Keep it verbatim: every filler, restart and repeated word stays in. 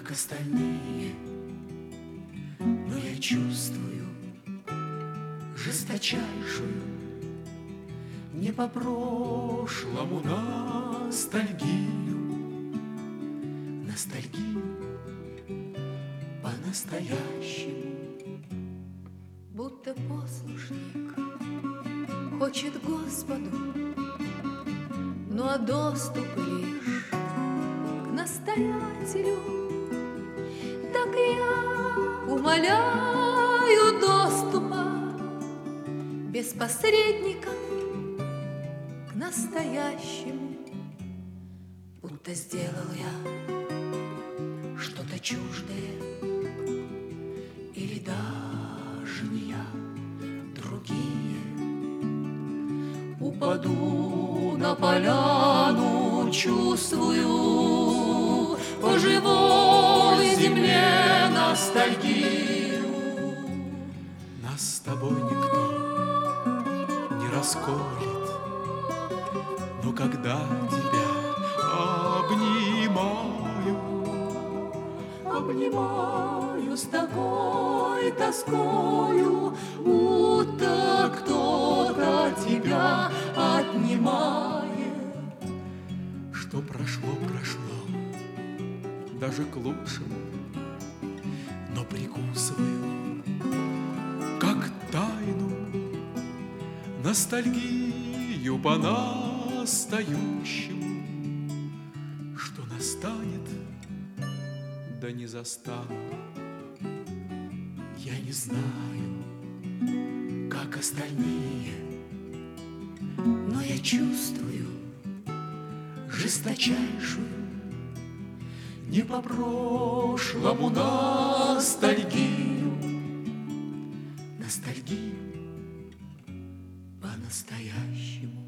как остальные, но я чувствую жесточайшую, не по прошлому ностальгию, ностальгию по-настоящему. Будто послушник хочет Господу, ну а доступ лишь к настоятелю. Так я умоляю доступа без посредников к настоящему. Будто сделал я что-то чуждое, или даже не я, другие. Упаду на поляну, чувствую по живой земле ностальгию. Нас с тобой никто не расколет, но когда тебя обнимаю, обнимаю с такой тоскою, будто кто-то тебя отнимает. что прошло, прошло, даже к лучшему, но прикусываю, как тайну, ностальгию по настоящему, что настанет, да не застану. Я не знаю, как остальные, но я чувствую жесточайшую, не по прошлому ностальгию, ностальгию по-настоящему.